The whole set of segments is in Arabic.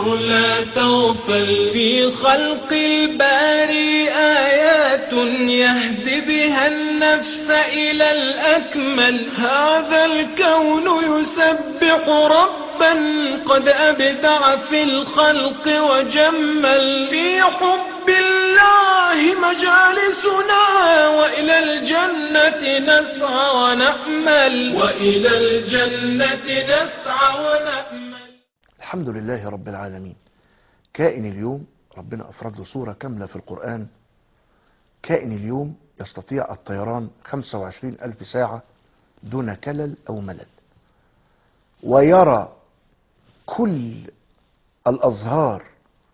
واحذر لا تغفل. في خلق الباري آيات يهدي بها النفس إلى الأكمل. هذا الكون يسبح ربا قد أبدع في الخلق وجمل. في حب الله مجالسنا وإلى الجنة نسعى ونأمل. وإلى الجنة نسعى ونأمل. الحمد لله رب العالمين. كائن اليوم ربنا أفرد له صورة كاملة في القرآن. كائن اليوم يستطيع الطيران 25,000 ساعة دون كلل أو ملل، ويرى كل الأزهار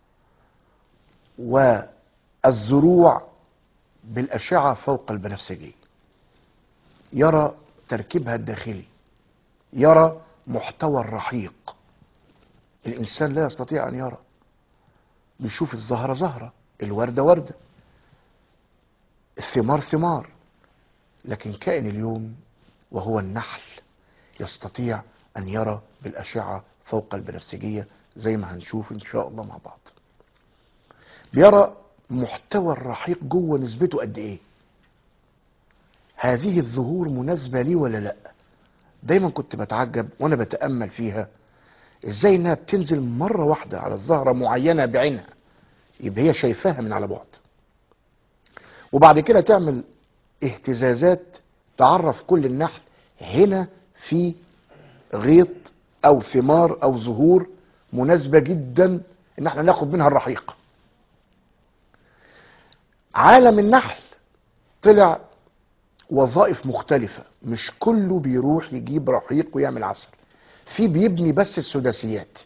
والزروع بالأشعة فوق البنفسجية، يرى تركيبها الداخلي، يرى محتوى الرحيق. الإنسان لا يستطيع أن يرى. بيشوف الزهرة زهرة، الوردة وردة، الثمار ثمار، لكن كائن اليوم وهو النحل يستطيع أن يرى بالأشعة فوق البنفسجية زي ما هنشوف إن شاء الله مع بعض. بيرى محتوى الرحيق جوه نسبته قد إيه. هذه الزهور مناسبة لي ولا لأ؟ دايما كنت بتعجب وأنا بتأمل فيها إزاي إنها بتنزل مرة واحدة على الزهرة معينة بعينها، يبقى هي شايفاها من على بعد، وبعد كده تعمل اهتزازات تعرف كل النحل هنا في غيط او ثمار او زهور مناسبة جدا ان احنا ناخد منها الرحيق. عالم النحل طلع وظائف مختلفة، مش كله بيروح يجيب رحيق ويعمل عسل. في بيبني بس السداسيات،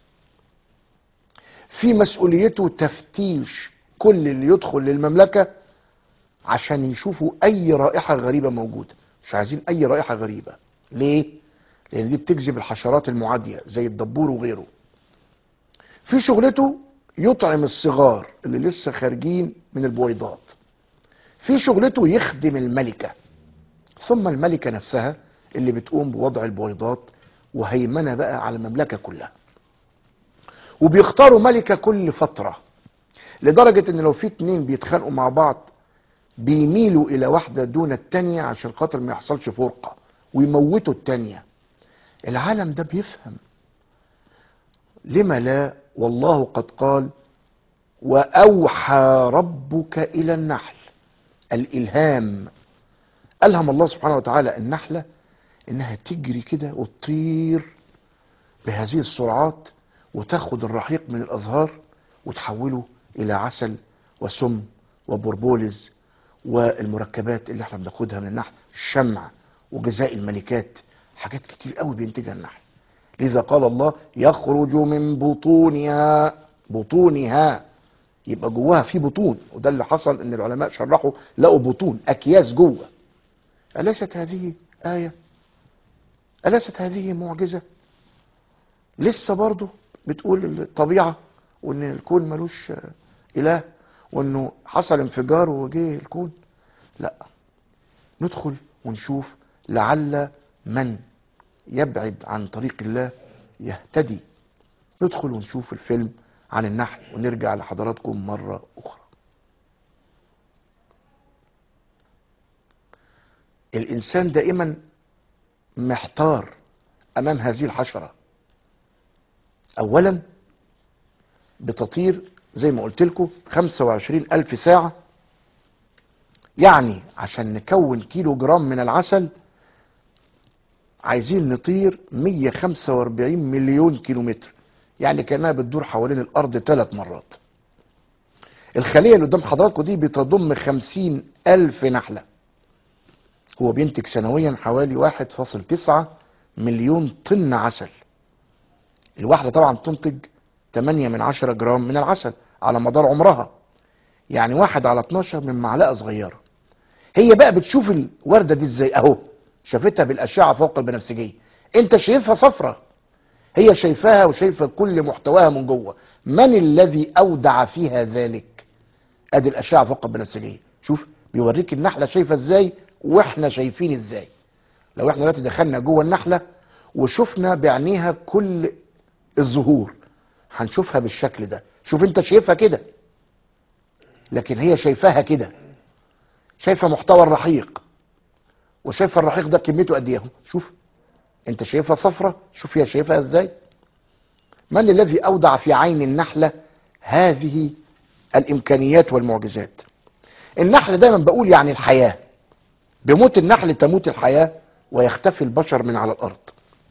في مسؤوليته تفتيش كل اللي يدخل للمملكة عشان يشوفوا اي رائحة غريبة موجودة. مش عايزين اي رائحة غريبة. ليه؟ لان دي بتجذب الحشرات المعادية زي الدبور وغيره. في شغلته يطعم الصغار اللي لسه خارجين من البويضات. في شغلته يخدم الملكة، ثم الملكة نفسها اللي بتقوم بوضع البويضات وهيمنة بقى على المملكة كلها. وبيختاروا ملكة كل فترة، لدرجة ان لو في اتنين بيتخانقوا مع بعض بيميلوا الى واحدة دون التانية عشان خاطر ما يحصلش فرقة ويموتوا التانية. العالم ده بيفهم. لما لا؟ والله قد قال وأوحى ربك إلى النحل. الإلهام. ألهم الله سبحانه وتعالى النحلة إنها تجري كده وتطير بهذه السرعات وتاخد الرحيق من الأزهار وتحوله إلى عسل وسم وبربولز والمركبات اللي احنا بناخدها من النحل، الشمع وجزاء الملكات، حاجات كتير قوي بينتجها النحل. لذا قال الله يخرج من بطونها. بطونها يبقى جواها في بطون، وده اللي حصل ان العلماء شرحوا لقوا بطون اكياس جوه. أليست هذه آية؟ أليست هذه معجزة؟ لسه برضه بتقول الطبيعة وان الكون ملوش إله وانه حصل انفجار وجه الكون. لا، ندخل ونشوف لعل من يبعد عن طريق الله يهتدي. ندخل ونشوف الفيلم عن النحل ونرجع لحضراتكم مرة أخرى. الإنسان دائما محتار أمام هذه الحشرة. أولا بتطير زي ما قلت لكم 25,000 ساعة، يعني عشان نكون كيلو جرام من العسل عايزين نطير 145 مليون كيلومتر، يعني كأنها بتدور حوالين الأرض 3 مرات. الخلية اللي قدام حضراتكم دي بتضم 50,000 نحلة. هو بينتج سنويا حوالي 1.9 مليون طن عسل. الواحدة طبعا تنتج 8 جرام من العسل على مدار عمرها، يعني 1/12 من معلقة صغيرة. هي بقى بتشوف الوردة دي ازاي؟ اهو شافتها بالأشعة فوق البنفسجية. انت شايفها صفرة، هي شايفاها وشايفة كل محتواها من جوه. من الذي أودع فيها ذلك؟ ادي الأشعة فوق البنفسجية. شوف بيوريك النحلة شايفة ازاي واحنا شايفين ازاي. لو احنا دلوقتي دخلنا جوه النحلة وشفنا بعينيها كل الزهور هنشوفها بالشكل ده. شوف انت شايفها كده، لكن هي شايفاها كده، شايفه محتوى الرحيق، وشايفه الرحيق ده كميته قد ايه. شوف انت شايفها صفرة، شوف هي شايفها ازاي. من الذي اودع في عين النحلة هذه الامكانيات والمعجزات؟ النحل دايما بقول يعني الحياة، بموت النحل تموت الحياة ويختفي البشر من على الارض.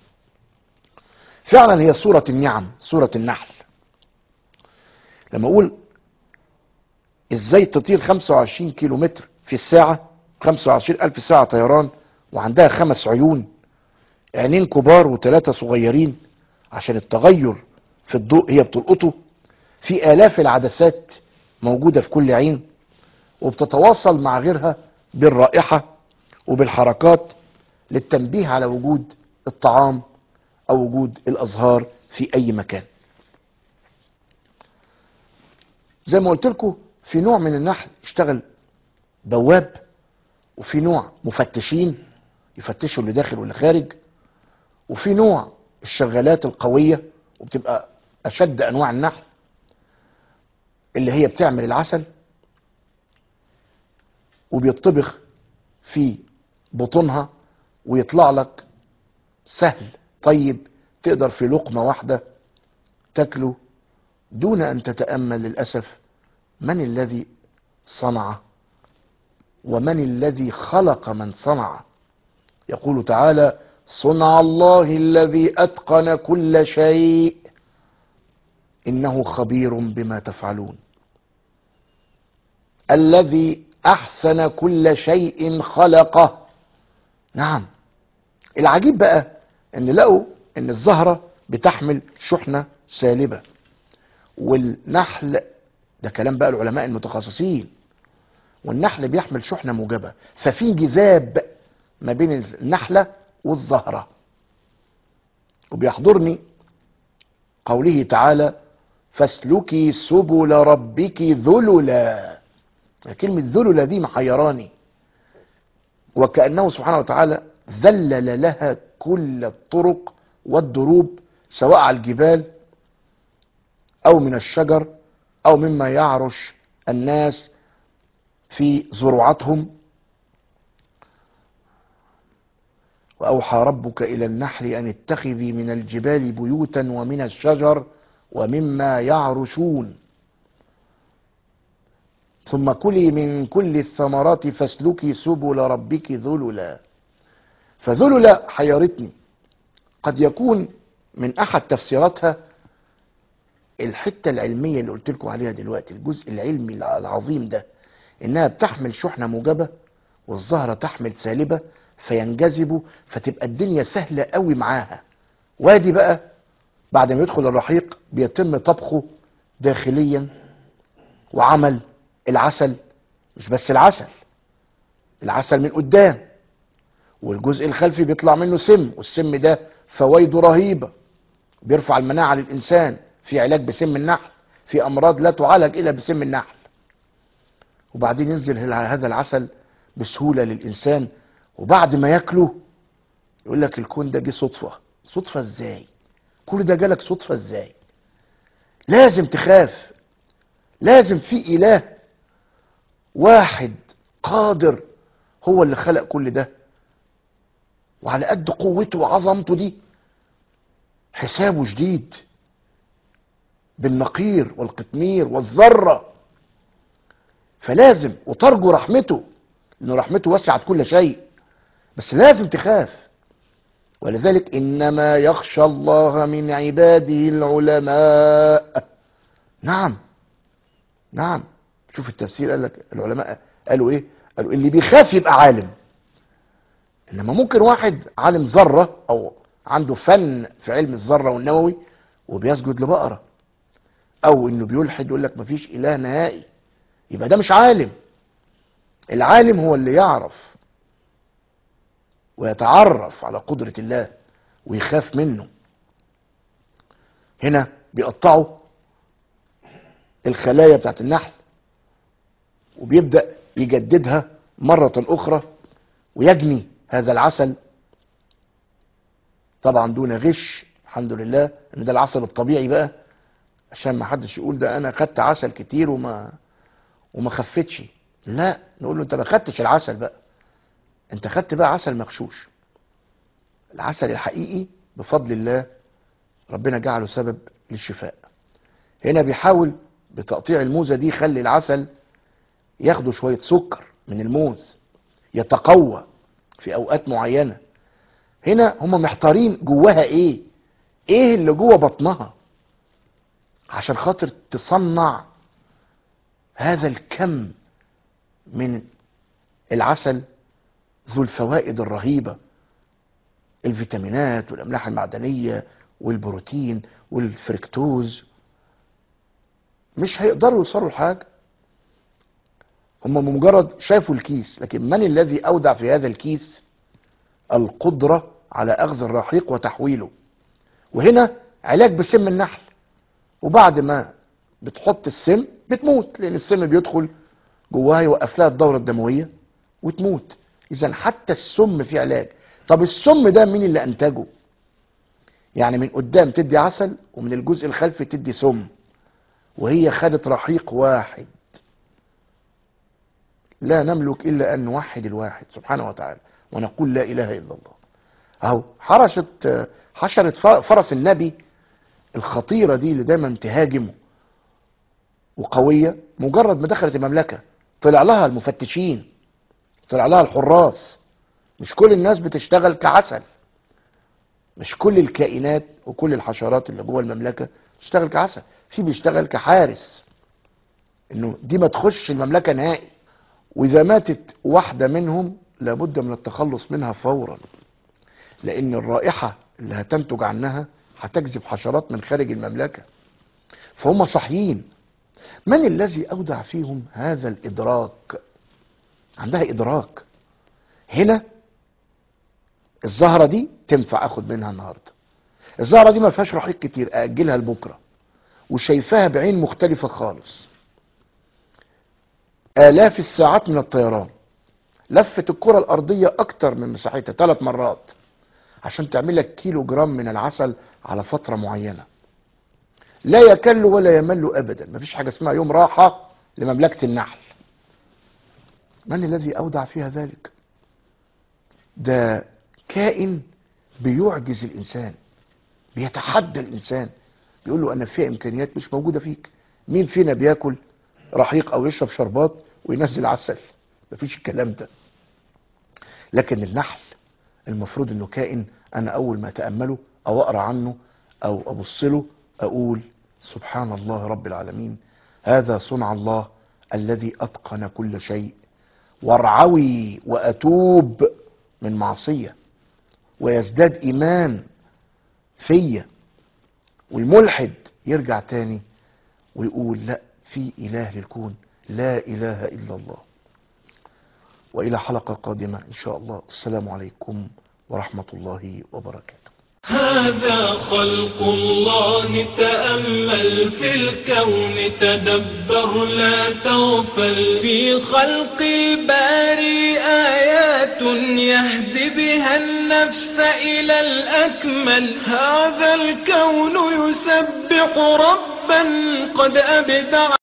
فعلا هي صورة النعم، صورة النحل. لما اقول ازاي تطير 25 كيلو متر في الساعة، 25 الف ساعة طيران، وعندها 5 عيون، عينين كبار و3 صغيرين، عشان التغير في الضوء هي بتلقطه، في آلاف العدسات موجودة في كل عين، وبتتواصل مع غيرها بالرائحة وبالحركات للتنبيه على وجود الطعام أو وجود الأزهار في أي مكان. زي ما قلت لكم، في نوع من النحل اشتغل بواب، وفي نوع مفتشين يفتشوا اللي داخل واللي خارج، وفي نوع الشغالات القوية، وبتبقى أشد أنواع النحل اللي هي بتعمل العسل وبيطبخ في بطونها ويطلع لك سهل طيب، تقدر في لقمة واحدة تاكله دون أن تتأمل للأسف من الذي صنعه ومن الذي خلق من صنعه. يقول تعالى: صنع الله الذي أتقن كل شيء إنه خبير بما تفعلون. الذي أحسن كل شيء خلقه. نعم. العجيب بقى ان لقوا ان الزهرة بتحمل شحنة سالبة، والنحل، ده كلام بقى العلماء المتخصصين، والنحل بيحمل شحنة موجبة، ففي انجذاب ما بين النحلة والزهرة. وبيحضرني قوله تعالى: فاسلكي سبل ربك ذللا. كلمة ذللا دي محيراني، وكأنه سبحانه وتعالى ذلل لها كل الطرق والدروب، سواء على الجبال أو من الشجر أو مما يعرش الناس في زروعتهم. وأوحى ربك إلى النحل أن اتخذي من الجبال بيوتا ومن الشجر ومما يعرشون ثم كلي من كل الثمرات فاسلكي سبل ربك ذللا. فذللا حيرتني، قد يكون من أحد تفسيراتها الحتة العلمية اللي قلت لكم عليها دلوقتي، الجزء العلمي العظيم ده، إنها بتحمل شحنة موجبة والزهرة تحمل سالبة، فينجذبوا، فتبقى الدنيا سهلة قوي معاها. وادي بقى بعد ما يدخل الرحيق بيتم طبخه داخليا وعمل العسل. مش بس العسل من قدام، والجزء الخلفي بيطلع منه سم، والسم ده فوائده رهيبة، بيرفع المناعة للإنسان، في علاج بسم النحل، في أمراض لا تعالج إلا بسم النحل. وبعدين ينزل هذا العسل بسهولة للإنسان، وبعد ما ياكله يقول لك الكون ده جه صدفة. صدفة ازاي؟ كل ده جالك صدفة ازاي؟ لازم تخاف، لازم في إله واحد قادر هو اللي خلق كل ده، وعلى قد قوته وعظمته دي حسابه شديد بالنقير والقطمير والذرة. فلازم وترجو رحمته، لأن رحمته وسعت كل شيء، بس لازم تخاف. ولذلك إنما يخشى الله من عباده العلماء. نعم نعم. شوف التفسير، قال لك العلماء قالوا ايه؟ قالوا اللي بيخاف يبقى عالم. انما ممكن واحد عالم ذرة او عنده فن في علم الذرة والنووي وبيسجد لبقرة، او انه بيلحد يقول لك مفيش اله نهائي، يبقى ده مش عالم. العالم هو اللي يعرف ويتعرف على قدرة الله ويخاف منه. هنا بيقطعوا الخلايا بتاعت النحل وبيبدأ يجددها مرة أخرى ويجني هذا العسل، طبعا دون غش، الحمد لله ان ده العسل الطبيعي بقى، عشان ما حدش يقول ده انا خدت عسل كتير وما خفتش. لا، نقول له انت ما خدتش العسل بقى، انت خدت بقى عسل مغشوش. العسل الحقيقي بفضل الله ربنا جعله سبب للشفاء. هنا بيحاول بتقطيع الموزة دي يخلي العسل ياخدوا شوية سكر من الموز يتقوى في اوقات معينة. هنا هم محتارين جواها ايه اللي جوه بطنها عشان خاطر تصنع هذا الكم من العسل ذو الفوائد الرهيبة، الفيتامينات والأملاح المعدنية والبروتين والفركتوز. مش هيقدروا يوصلوا لحاجة، هم مجرد شافوا الكيس، لكن من الذي أودع في هذا الكيس القدرة على أخذ الرحيق وتحويله. وهنا علاج بسم النحل، وبعد ما بتحط السم بتموت، لأن السم بيدخل جواها يوقف لها الدورة الدموية وتموت. إذا حتى السم فيه علاج. طب السم ده مين اللي أنتجه؟ يعني من قدام تدي عسل ومن الجزء الخلفي تدي سم، وهي خدت رحيق واحد. لا نملك إلا أن نوحد الواحد سبحانه وتعالى ونقول لا إله إلا الله. أهو حشرة فرس النبي الخطيرة دي اللي دايما تهاجمه وقوية، مجرد ما دخلت المملكة طلع لها المفتشين، طلع لها الحراس. مش كل الناس بتشتغل كعسل، مش كل الكائنات وكل الحشرات اللي جوه المملكة بتشتغل كعسل، في بيشتغل كحارس انه دي ما تخش المملكة نهائي. واذا ماتت واحدة منهم لابد من التخلص منها فورا، لان الرائحة اللي هتنتج عنها هتجذب حشرات من خارج المملكة. فهم صحيين. من الذي اودع فيهم هذا الادراك؟ عندها ادراك. هنا الزهرة دي تنفع اخد منها النهاردة، الزهرة دي ما فيهاش رحيق كتير اجلها لبكرة، وشايفاها بعين مختلفة خالص. آلاف الساعات من الطيران لفت الكرة الأرضية أكتر من مساحتها 3 مرات عشان تعمل لك كيلو جرام من العسل على فترة معينة. لا يكل ولا يمل أبدا، مفيش حاجة اسمها يوم راحة لمملكة النحل. من الذي أودع فيها ذلك؟ ده كائن بيعجز الإنسان، بيتحدى الإنسان، بيقول له أنا فيها إمكانيات مش موجودة فيك. مين فينا بياكل رحيق أو يشرب شربات وينزل عسل؟ مفيش الكلام ده. لكن النحل المفروض انه كائن انا اول ما اتأمله او اقرأ عنه او ابص له اقول سبحان الله رب العالمين، هذا صنع الله الذي اتقن كل شيء. وارعوي واتوب من معصية ويزداد ايمان فيا، والملحد يرجع تاني ويقول لا، في اله للكون، لا اله الا الله. وإلى حلقة قادمة إن شاء الله. السلام عليكم ورحمة الله وبركاته. هذا خلق الله، تأمل في الكون، تدبر لا تغفل. في خلق الباري آيات يهدي بها النفس إلى الأكمل. هذا الكون يسبح ربا قد أبدع